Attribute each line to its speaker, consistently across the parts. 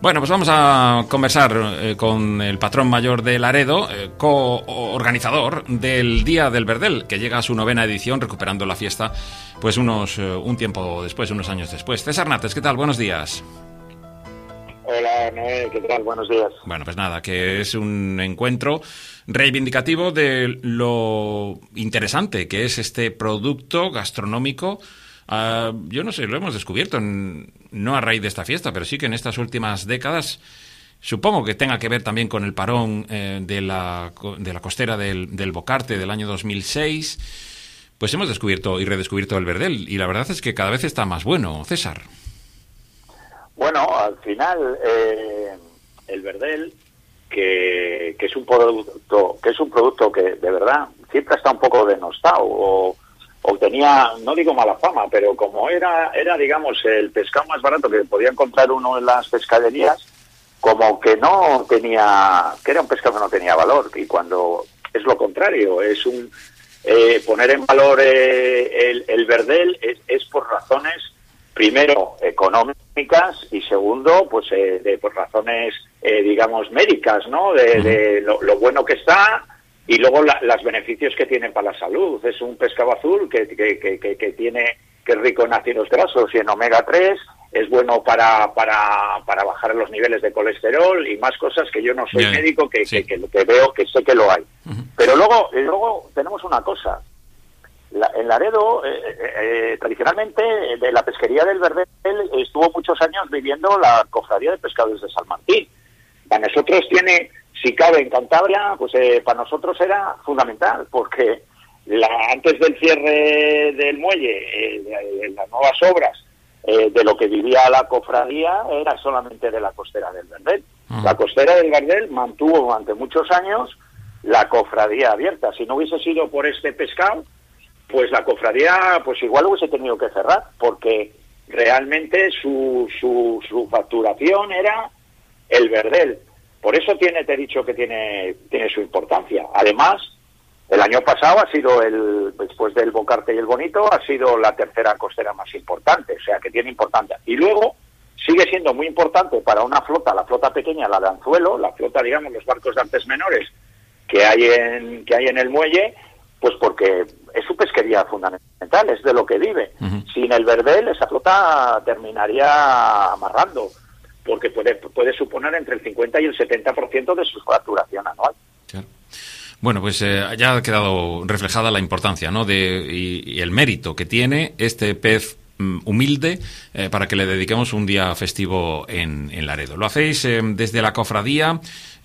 Speaker 1: Bueno, pues vamos a conversar con el patrón mayor de Laredo, coorganizador del Día del Verdel, que llega a su 9ª edición, recuperando la fiesta pues un tiempo después, unos años después. César Nates, ¿qué tal? Buenos días.
Speaker 2: Hola, Noé, ¿qué tal? Buenos días.
Speaker 1: Bueno, pues nada, que es un encuentro reivindicativo de lo interesante que es este producto gastronómico. Yo no sé, lo hemos descubierto, no a raíz de esta fiesta, pero sí que en estas últimas décadas, supongo que tenga que ver también con el parón de la costera del Bocarte del año 2006, pues hemos descubierto y redescubierto el verdel, y la verdad es que cada vez está más bueno, César.
Speaker 2: Bueno, al final, el verdel, que es un producto que de verdad siempre está un poco denostado, o tenía, no digo mala fama, pero como era digamos el pescado más barato que podía encontrar uno en las pescaderías, como que no tenía, que era un pescado que no tenía valor, y cuando es lo contrario, es un poner en valor el verdel es por razones, primero económicas, y segundo pues por razones digamos médicas, ¿no? De lo bueno que está. Y luego los beneficios que tiene para la salud. Es un pescado azul que es rico en ácidos grasos y en omega 3, es bueno para bajar los niveles de colesterol y más cosas que yo no soy médico, que veo, que sé que lo hay. Pero luego tenemos una cosa. En Laredo, tradicionalmente, de la pesquería del verdel estuvo muchos años viviendo la cofradía de pescadores de San Martín. Para nosotros si cabe en Cantabria, pues para nosotros era fundamental, porque antes del cierre del muelle, las nuevas obras, de lo que vivía la cofradía era solamente de la costera del verdel. La costera del verdel mantuvo durante muchos años la cofradía abierta. Si no hubiese sido por este pescado, pues la cofradía pues igual hubiese tenido que cerrar, porque realmente su facturación era el verdel. Por eso te he dicho que tiene su importancia. Además, el año pasado ha sido, después del Bocarte y el Bonito, ha sido la tercera costera más importante, o sea que tiene importancia. Y luego sigue siendo muy importante para una flota, la flota pequeña, la de anzuelo, la flota, digamos, los barcos de artes menores que hay en el muelle, pues porque es su pesquería fundamental, es de lo que vive. Sin el verdel, esa flota terminaría amarrando, porque puede suponer entre el 50 y el 70% de su facturación anual.
Speaker 1: Claro. Bueno, pues ya ha quedado reflejada la importancia, ¿no? Y el mérito que tiene este pez humilde para que le dediquemos un día festivo en Laredo. Lo hacéis desde la cofradía.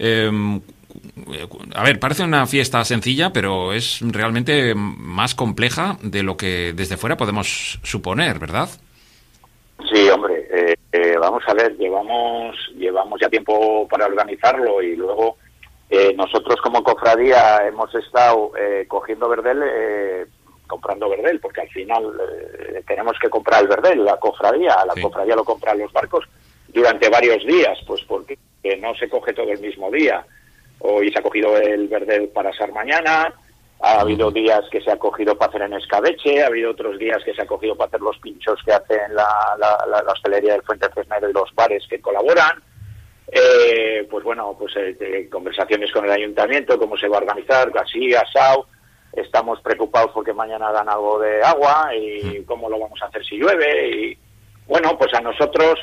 Speaker 1: A ver, parece una fiesta sencilla, pero es realmente más compleja de lo que desde fuera podemos suponer, ¿verdad?
Speaker 2: Sí, hombre, vamos a ver, llevamos ya tiempo para organizarlo, y luego nosotros como cofradía hemos estado cogiendo verdel, comprando verdel, porque al final tenemos que comprar el verdel, la cofradía lo compran los barcos durante varios días, pues porque no se coge todo el mismo día. Hoy se ha cogido el verdel para asar mañana. Ha habido días que se ha cogido para hacer en escabeche, ha habido otros días que se ha cogido para hacer los pinchos que hacen la hostelería del Fuente Fresnero y los bares que colaboran. Pues bueno, pues conversaciones con el ayuntamiento, cómo se va a organizar, así, asao. Estamos preocupados porque mañana dan algo de agua y cómo lo vamos a hacer si llueve. Y bueno, pues a nosotros,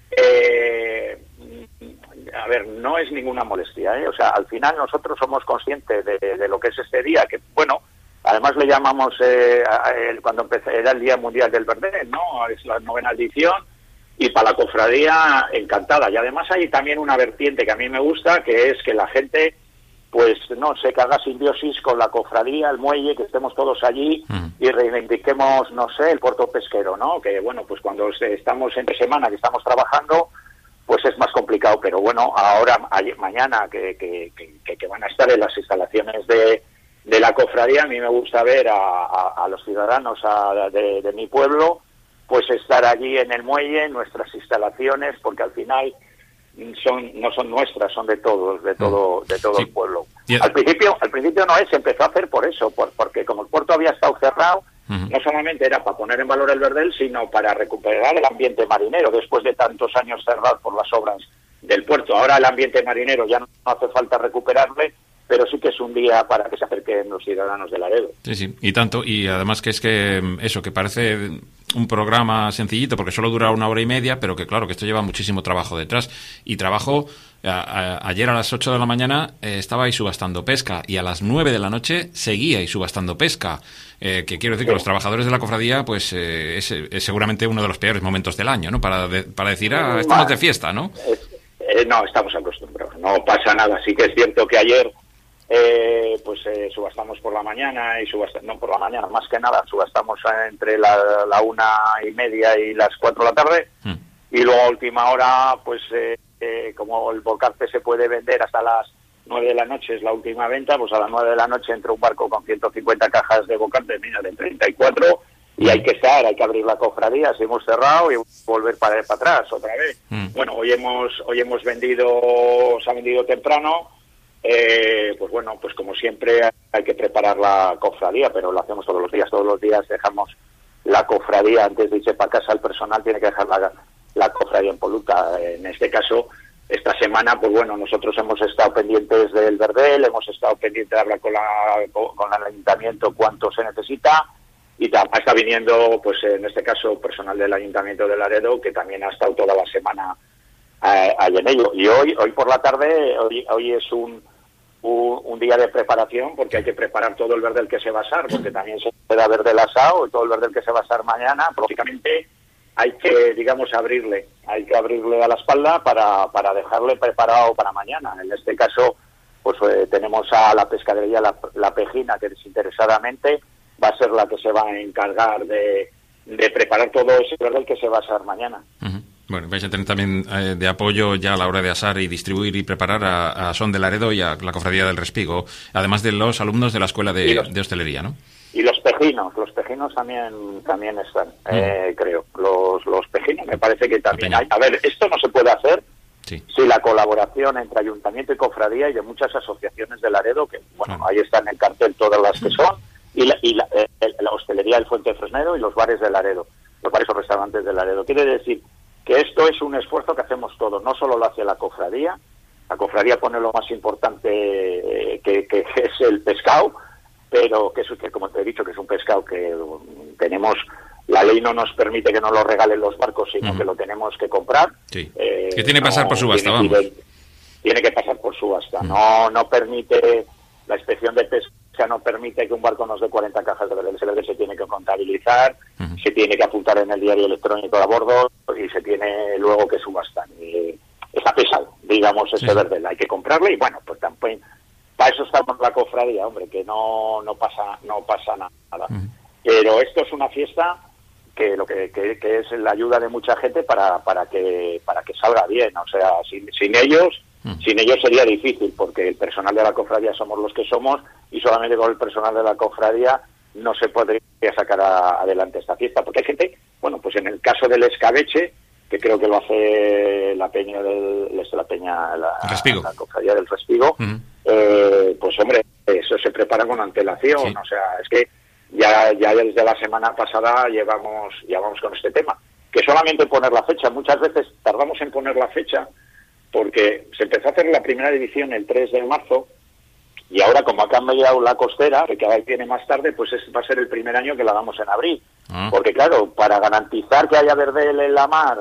Speaker 2: a ver, no es ninguna molestia, ¿eh? O sea, al final nosotros somos conscientes de lo que es este día, que bueno, además le llamamos, cuando era el Día Mundial del Verdel, ¿no? Es la 9ª edición, y para la cofradía encantada. Y además hay también una vertiente que a mí me gusta, que es que la gente, pues no sé, que haga simbiosis con la cofradía, el muelle, que estemos todos allí y reivindiquemos, no sé, el puerto pesquero, ¿no? Que bueno, pues cuando estamos entre semana, que estamos trabajando, pues es más complicado, pero bueno, ahora, mañana, que van a estar en las instalaciones de la cofradía, a mí me gusta ver a los ciudadanos de mi pueblo, pues estar allí en el muelle, en nuestras instalaciones, porque al final no son nuestras, son de todo sí. El pueblo. Al principio no se empezó a hacer por eso, porque como el puerto había estado cerrado, no solamente era para poner en valor el verdel, sino para recuperar el ambiente marinero, después de tantos años cerrados por las obras del puerto. Ahora el ambiente marinero ya no hace falta recuperarle, pero sí que es un día para que se acerquen los ciudadanos de Laredo.
Speaker 1: Sí, sí, y tanto. Y además que es que eso, que parece un programa sencillito porque solo dura 1 hora y media, pero que claro, que esto lleva muchísimo trabajo detrás. Y trabajo, ayer a las 8 de la mañana estabais subastando pesca y a las 9 de la noche seguíais subastando pesca. Que quiero decir que los trabajadores de la cofradía, pues es seguramente uno de los peores momentos del año, ¿no? Para decir, estamos de fiesta, ¿no?
Speaker 2: No, estamos acostumbrados, no pasa nada. Sí que es cierto que ayer subastamos por la mañana no por la mañana, más que nada, subastamos entre la 1:30 y las 4 de la tarde, y luego a última hora, como el Volcarte se puede vender hasta las 9 de la noche, es la última venta, pues a las 9 de la noche entra un barco con 150 cajas de Volcarte, de 34, y hay que abrir la cofradía, si hemos cerrado y volver para atrás otra vez. Bueno, hoy hemos vendido, se ha vendido temprano. Pues como siempre hay que preparar la cofradía, pero lo hacemos todos los días dejamos la cofradía, antes de irse para casa el personal tiene que dejar la cofradía impoluta. En este caso, esta semana, nosotros hemos estado pendientes del verdel, hemos estado pendientes de hablar con el ayuntamiento cuánto se necesita, y está viniendo, en este caso, personal del Ayuntamiento de Laredo, que también ha estado toda la semana ahí en ello. Y hoy por la tarde, hoy es un día de preparación, porque hay que preparar todo el verdel que se va a asar, porque también se da verdel asado, y todo el verdel que se va a asar mañana, lógicamente hay que, abrirle a la espalda para dejarle preparado para mañana. En este caso, tenemos a la pescadería La Pejina, que desinteresadamente va a ser la que se va a encargar de preparar todo ese verdel que se va a asar mañana.
Speaker 1: Uh-huh. Bueno, vais a tener también de apoyo ya a la hora de asar y distribuir y preparar a Son de Laredo y a la Cofradía del Respigo, además de los alumnos de la Escuela de Hostelería, ¿no?
Speaker 2: Y los pejinos también están, creo. Los pejinos me parece que también hay. A ver, esto no se puede hacer sin la colaboración entre Ayuntamiento y Cofradía y de muchas asociaciones de Laredo, que, ahí están en el cartel todas las que son, y la hostelería del Fuente Fresnero y los bares de Laredo, los bares o restaurantes de Laredo. Quiere decir que esto es un esfuerzo que hacemos todos, no solo lo hace la cofradía pone lo más importante que es el pescado, pero que como te he dicho, que es un pescado que tenemos, la ley no nos permite que nos lo regalen los barcos, sino que lo tenemos que comprar.
Speaker 1: Sí. Que tiene que pasar por subasta, vamos.
Speaker 2: Tiene que pasar por subasta, no permite, la inspección de pesca no permite que un barco nos dé 40 cajas de verdel. Ese verdel se tiene que contabilizar, se tiene que apuntar en el diario electrónico a bordo y se tiene luego que subastar. Está pesado, ese verdel. Hay que comprarle y pues tampoco, para eso estamos en la cofradía, hombre, que no pasa nada. Pero esto es una fiesta que lo que es la ayuda de mucha gente para que salga bien. O sea, sin ellos sería difícil, porque el personal de la cofradía somos los que somos, y solamente con el personal de la cofradía no se podría sacar adelante esta fiesta, porque hay gente, en el caso del escabeche, que creo que lo hace la peña la cofradía del Respigo, hombre, eso se prepara con antelación, o sea, es que ya desde la semana pasada llevamos con este tema, que solamente poner la fecha, muchas veces tardamos en poner la fecha, porque se empezó a hacer la primera edición el 3 de marzo, y ahora, como ha cambiado la costera, que cada vez viene más tarde, va a ser el primer año que la hagamos en abril. Porque claro, para garantizar que haya verdel en la mar,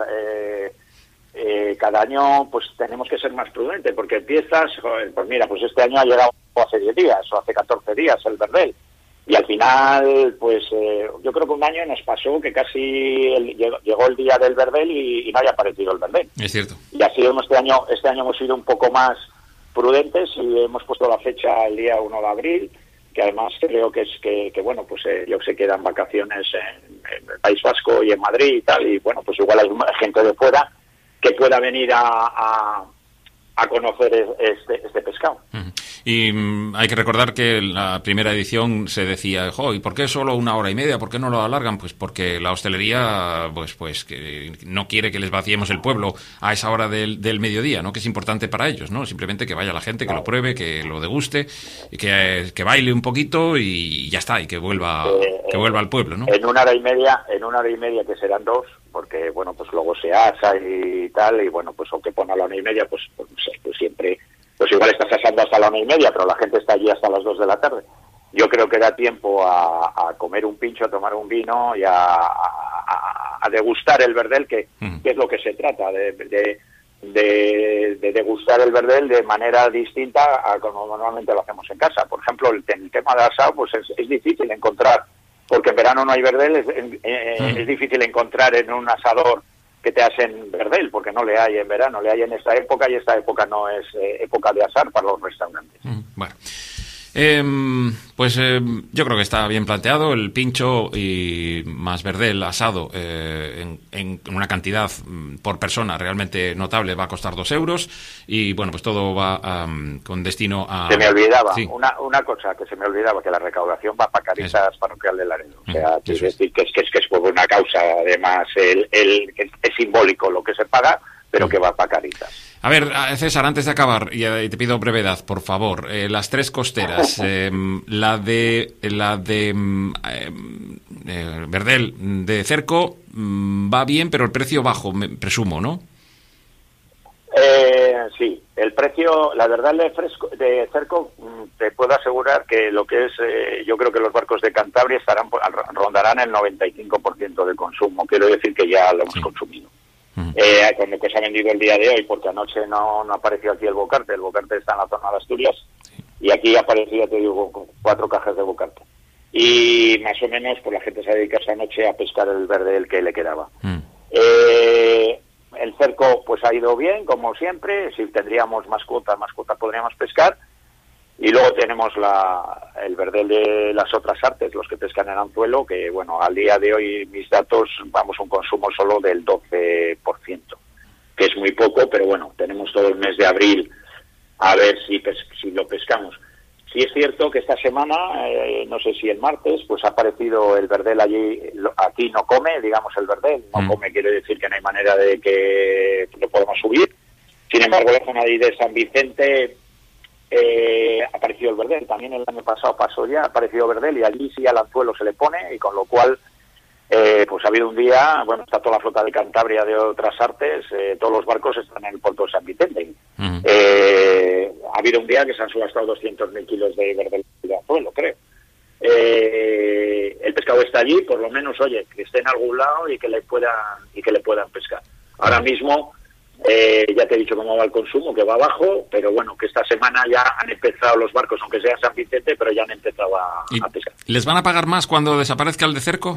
Speaker 2: cada año tenemos que ser más prudentes, porque empiezas, este año ha llegado hace 10 días o hace 14 días el verdel. Y al final, yo creo que un año nos pasó que casi llegó el día del verdel y no haya aparecido el verdel.
Speaker 1: Es cierto.
Speaker 2: Y así este año hemos sido un poco más prudentes y hemos puesto la fecha el día 1 de abril, que además creo que ellos se quedan vacaciones en el País Vasco y en Madrid y tal, y igual hay gente de fuera que pueda venir a conocer este pescado.
Speaker 1: Y hay que recordar que en la primera edición se decía, ¿y por qué solo 1 hora y media? ¿Por qué no lo alargan? Pues porque la hostelería que no quiere que les vaciemos el pueblo a esa hora del mediodía, ¿no? Que es importante para ellos, ¿no? Simplemente que vaya la gente, que lo pruebe, que lo deguste, que baile un poquito y ya está, y que vuelva al pueblo, ¿no?
Speaker 2: En 1 hora y media, que serán 2, porque bueno, pues luego se asa y tal, y bueno, pues aunque pone a la 1:30, pues no sé, pues siempre, pues igual estás asando hasta la 1:30, pero la gente está allí hasta las 2 de la tarde. Yo creo que da tiempo a comer un pincho, a tomar un vino y a degustar el verdel, que es lo que se trata, de degustar el verdel de manera distinta a como normalmente lo hacemos en casa. Por ejemplo, el tema de asado, pues es difícil encontrar, porque en verano no hay verdel, es difícil encontrar en un asador que te hacen verdel, porque no le hay en verano, le hay en esta época, y esta época no es época de asar para los restaurantes.
Speaker 1: Bueno. Yo creo que está bien planteado el pincho y más verdel asado en una cantidad por persona realmente notable. Va a costar 2 euros y bueno, pues todo va con destino a...
Speaker 2: Se me olvidaba,
Speaker 1: sí.
Speaker 2: una cosa que se me olvidaba, que la recaudación va para Caritas Parroquial de Laredo. O sea, quiero decir que es por una causa, además, es simbólico lo que se paga, pero que va para Caritas.
Speaker 1: A ver, César, antes de acabar, y te pido brevedad, por favor, las 3 costeras, la de verdel de cerco va bien, pero el precio bajo, presumo, ¿no?
Speaker 2: Sí, el precio, la verdad, de cerco, te puedo asegurar que lo que es, yo creo que los barcos de Cantabria rondarán el 95% de consumo. Quiero decir que ya lo hemos consumido. Con lo que se ha vendido el día de hoy, porque anoche no apareció aquí el bocarte está en la zona de Asturias, y aquí aparecía, te digo, con 4 cajas de bocarte. Y más o menos, pues la gente se dedica esta noche a pescar el verdel que le quedaba. El cerco, pues ha ido bien, como siempre. Si tendríamos más cuota podríamos pescar. Y luego tenemos el verdel de las otras artes, los que pescan en anzuelo, que bueno, al día de hoy mis datos, vamos a un consumo solo del 12%, que es muy poco, pero bueno, tenemos todo el mes de abril a ver si lo pescamos. Sí es cierto que esta semana, no sé si el martes, pues ha aparecido el verdel allí, aquí no come, digamos el verdel, no come quiere decir que no hay manera de que lo podamos subir. Sin embargo, la zona de San Vicente... apareció el verdel, también el año pasado pasó ya, apareció verdel y allí sí al anzuelo se le pone, y con lo cual pues ha habido un día, bueno, está toda la flota de Cantabria de otras artes, todos los barcos están en el puerto de San Vicente. Ha habido un día que se han subastado 200.000 kilos de verdel de anzuelo, creo. El pescado está allí, por lo menos, oye, que esté en algún lado y que le puedan pescar. Ahora mismo ya te he dicho cómo va el consumo, que va abajo, pero bueno, que esta semana ya han empezado los barcos, aunque sea San Vicente, pero ya han empezado a pescar.
Speaker 1: ¿Les van a pagar más cuando desaparezca el de cerco?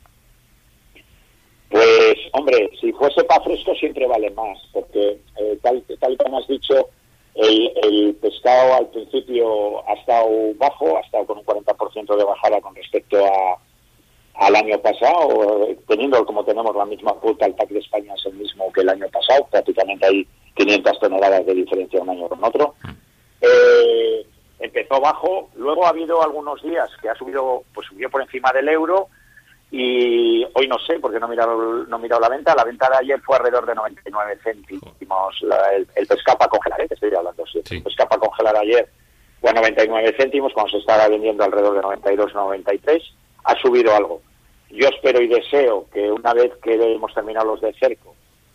Speaker 2: Pues, hombre, si fuese para fresco siempre vale más, porque tal como has dicho, el pescado al principio ha estado bajo, ha estado con un 40% de bajada con respecto al año pasado, teniendo como tenemos la misma cuota, el PAC de España es el mismo que el año pasado, prácticamente hay 500 toneladas de diferencia un año con otro. Empezó bajo, luego ha habido algunos días que subió por encima del euro, y hoy no sé, porque no he mirado la venta de ayer fue alrededor de 99 céntimos el pescado para congelar, te estoy hablando, sí. El pescado para congelar ayer fue a 99 céntimos, cuando se estaba vendiendo alrededor de 92, 93, ha subido algo. Yo espero y deseo que una vez que hemos terminado los de cerco,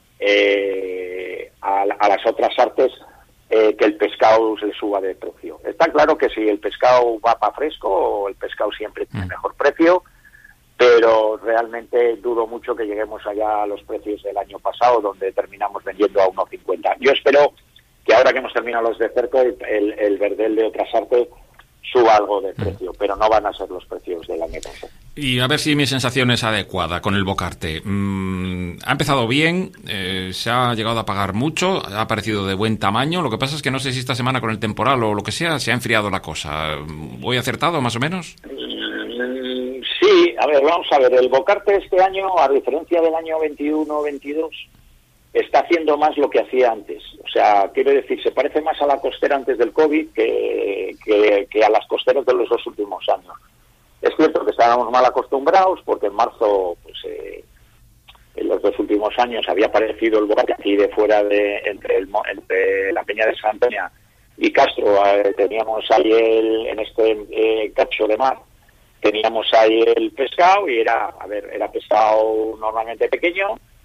Speaker 2: a las otras artes, que el pescado se le suba de precio. Está claro que si el pescado va para fresco, el pescado siempre tiene mejor precio, pero realmente dudo mucho que lleguemos allá a los precios del año pasado, donde terminamos vendiendo a 1,50. Yo espero que ahora que hemos terminado los de cerco, el verdel de otras artes suba algo de precio, pero no van a ser los precios del año pasado.
Speaker 1: Y a ver si mi sensación es adecuada con el bocarte. Ha empezado bien, se ha llegado a pagar mucho, ha parecido de buen tamaño. Lo que pasa es que no sé si esta semana con el temporal o lo que sea se ha enfriado la cosa. ¿Voy acertado más o menos?
Speaker 2: Sí, a ver, vamos a ver. El bocarte este año, a diferencia del año 21-22, está haciendo más lo que hacía antes. O sea, quiero decir, se parece más a la costera antes del COVID que a las costeras de los 2 últimos años. Es cierto que estábamos mal acostumbrados, porque en marzo, pues en los 2 últimos años había aparecido el bocarte aquí de fuera entre la Peña de San Peña y Castro. Teníamos ahí en este cacho de mar, teníamos ahí el pescado y era pescado normalmente pequeño,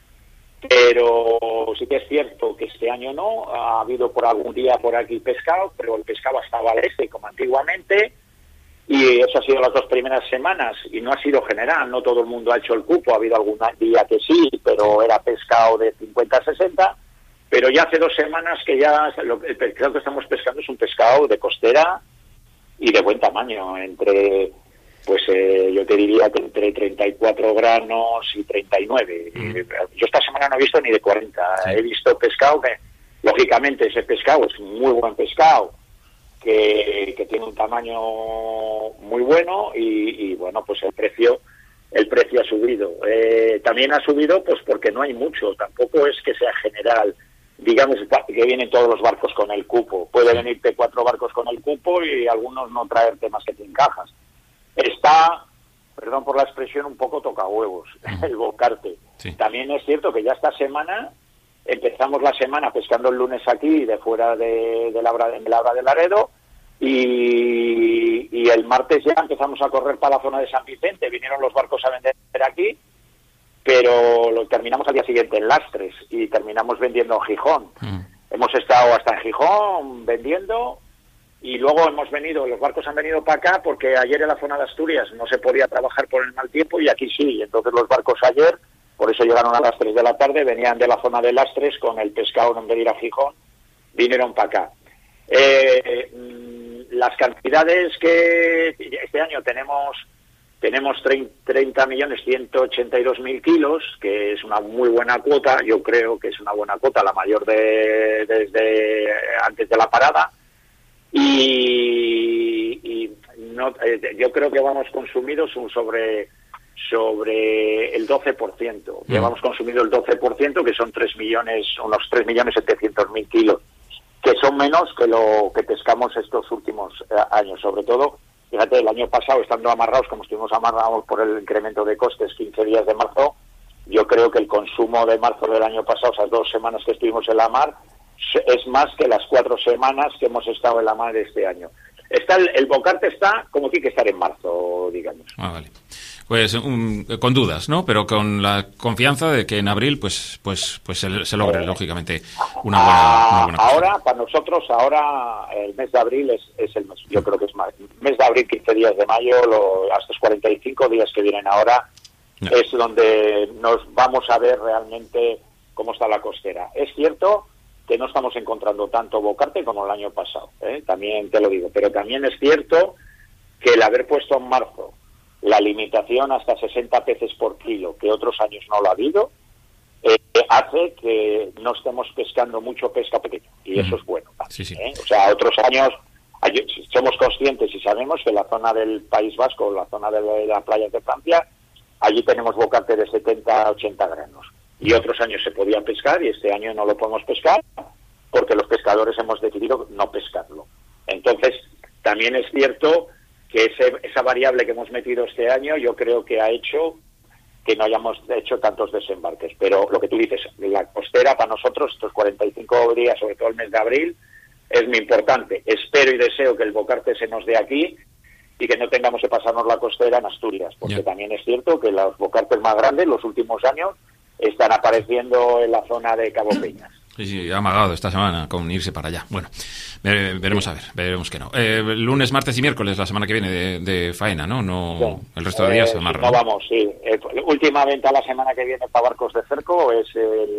Speaker 2: Pero sí que es cierto que este año no, ha habido por algún día por aquí pescado, pero el pescado estaba al este como antiguamente, y eso ha sido las 2 primeras semanas, y no ha sido general, no todo el mundo ha hecho el cupo, ha habido algún día que sí, pero era pescado de 50 a 60, pero ya hace 2 semanas que ya el pescado que estamos pescando es un pescado de costera y de buen tamaño, entre... Pues yo te diría que entre 34 granos y 39. Yo esta semana no he visto ni de 40. Sí. He visto pescado que, lógicamente, ese pescado es muy buen pescado, que tiene un tamaño muy bueno y bueno, pues el precio ha subido. También ha subido pues porque no hay mucho. Tampoco es que sea general. Digamos que vienen todos los barcos con el cupo. Puede venirte 4 barcos con el cupo y algunos no traerte más que 100 cajas. Está, perdón por la expresión, un poco tocahuevos, el bocarte. Sí. También es cierto que ya esta semana, empezamos la semana pescando el lunes aquí, de fuera de Labra de Laredo, y el martes ya empezamos a correr para la zona de San Vicente, vinieron los barcos a vender aquí, pero lo terminamos al día siguiente en Lastres, y terminamos vendiendo en Gijón. Hemos estado hasta en Gijón vendiendo... Y luego los barcos han venido para acá porque ayer en la zona de Asturias no se podía trabajar por el mal tiempo y aquí sí. Entonces los barcos ayer, por eso llegaron a las 3 de la tarde, venían de la zona de Lastres con el pescado en vez de ir a Gijón, vinieron para acá. Las cantidades que este año tenemos 30.182.000 kilos, que es una muy buena cuota, yo creo que es una buena cuota, la mayor desde antes de la parada. Y no, yo creo que vamos consumidos sobre el 12%. Llevamos consumido el 12%, que son unos 3.700.000 kilos, que son menos que lo que pescamos estos últimos años. Sobre todo, fíjate, el año pasado, estando amarrados, como estuvimos amarrados por el incremento de costes 15 días de marzo, yo creo que el consumo de marzo del año pasado, esas 2 semanas que estuvimos en la mar, es más que las 4 semanas que hemos estado en la mar este año. El bocarte está como tiene que estar en marzo, digamos.
Speaker 1: Vale. Pues con dudas, ¿no? Pero con la confianza de que en abril pues se logre, lógicamente, una buena
Speaker 2: ahora, para nosotros, el mes de abril es el mes. Yo creo que es más. El mes de abril, 15 días de mayo, hasta los 45 días que vienen ahora, es donde nos vamos a ver realmente cómo está la costera. Es cierto que no estamos encontrando tanto bocarte como el año pasado, también te lo digo, pero también es cierto que el haber puesto en marzo la limitación hasta 60 peces por kilo, que otros años no lo ha habido, hace que no estemos pescando mucho pesca pequeña, y eso es bueno.
Speaker 1: Sí, sí.
Speaker 2: O sea, otros años somos conscientes y sabemos que la zona del País Vasco, la zona de la playa de Francia, allí tenemos bocarte de 70 a 80 granos. Y otros años se podía pescar y este año no lo podemos pescar porque los pescadores hemos decidido no pescarlo. Entonces, también es cierto que esa variable que hemos metido este año yo creo que ha hecho que no hayamos hecho tantos desembarques. Pero lo que tú dices, la costera para nosotros, estos 45 días, sobre todo el mes de abril, es muy importante. Espero y deseo que el bocarte se nos dé aquí y que no tengamos que pasarnos la costera en Asturias, porque también es cierto que los bocartes más grandes, los últimos años, están apareciendo en la zona de Cabo Peñas.
Speaker 1: Sí, ha amagado esta semana con irse para allá. Bueno, veremos veremos que no. Lunes, martes y miércoles, la semana que viene de faena, ¿no? Sí. El resto de días se amarra.
Speaker 2: No vamos, sí. Última venta la semana que viene para barcos de cerco es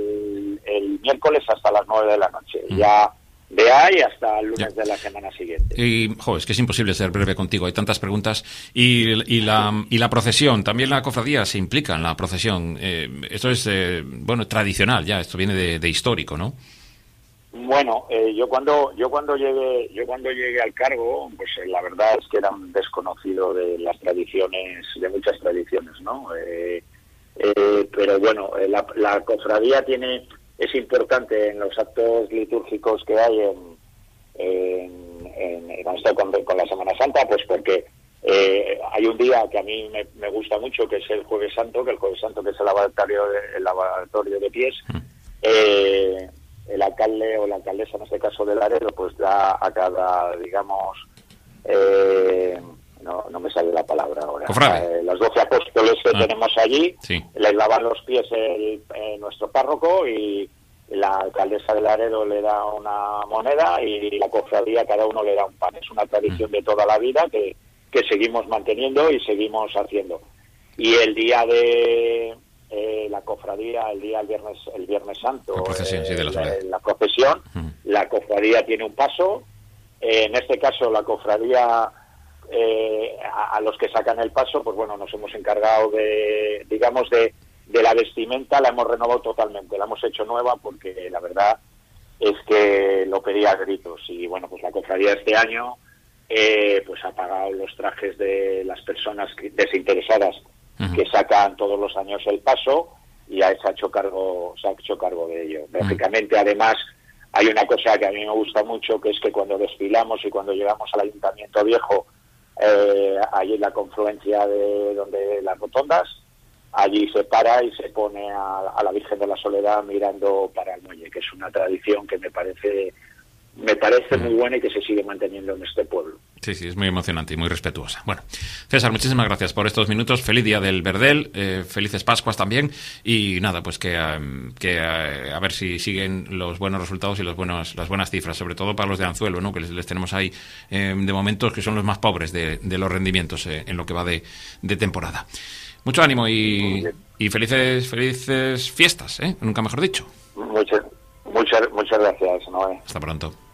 Speaker 2: el miércoles hasta las 9 de la noche. Ya de ahí hasta el lunes de la semana siguiente.
Speaker 1: Y, es que es imposible ser breve contigo, hay tantas preguntas. Y la procesión, también la cofradía se implica en la procesión. Esto es, tradicional ya, esto viene de histórico, ¿no?
Speaker 2: Bueno, yo cuando llegué al cargo, pues la verdad es que era un desconocido de las tradiciones, de muchas tradiciones, ¿no? Pero bueno, la cofradía es importante en los actos litúrgicos que hay con la Semana Santa, pues porque hay un día que a mí me gusta mucho, que es el Jueves Santo, que es el lavatorio de pies. El alcalde o la alcaldesa, en este caso de Laredo, pues da a cada, digamos, no me sale la palabra ahora.
Speaker 1: Cofrade.
Speaker 2: Los 12 apóstoles que tenemos allí,
Speaker 1: sí.
Speaker 2: les lavan los pies nuestro párroco y la alcaldesa de Laredo le da una moneda y la cofradía cada uno le da un pan. Es una tradición de toda la vida que seguimos manteniendo y seguimos haciendo. Y el día de la cofradía, el viernes santo,
Speaker 1: la procesión, sí, de
Speaker 2: la procesión, la cofradía tiene un paso. En este caso, la cofradía, a los que sacan el paso, pues bueno, nos hemos encargado de la vestimenta, la hemos renovado totalmente, la hemos hecho nueva porque la verdad es que lo pedía a gritos. Y bueno, pues la cofradía este año pues ha pagado los trajes de las personas desinteresadas que sacan todos los años el paso y se ha hecho cargo de ello. Lógicamente, además, hay una cosa que a mí me gusta mucho, que es que cuando desfilamos y cuando llegamos al Ayuntamiento Viejo, allí en la confluencia de donde las rotondas, allí se para y se pone a la Virgen de la Soledad mirando para el muelle, que es una tradición que me parece muy buena y que se sigue manteniendo en este pueblo.
Speaker 1: Sí, es muy emocionante y muy respetuosa. Bueno, César, muchísimas gracias por estos minutos. Feliz día del Verdel, felices Pascuas también. Y nada, pues que a ver si siguen los buenos resultados y las buenas cifras, sobre todo para los de Anzuelo, ¿no? Que les tenemos ahí de momentos que son los más pobres de los rendimientos en lo que va de temporada. Mucho ánimo y felices fiestas, nunca mejor dicho.
Speaker 2: Muchas gracias, Noé.
Speaker 1: Hasta pronto.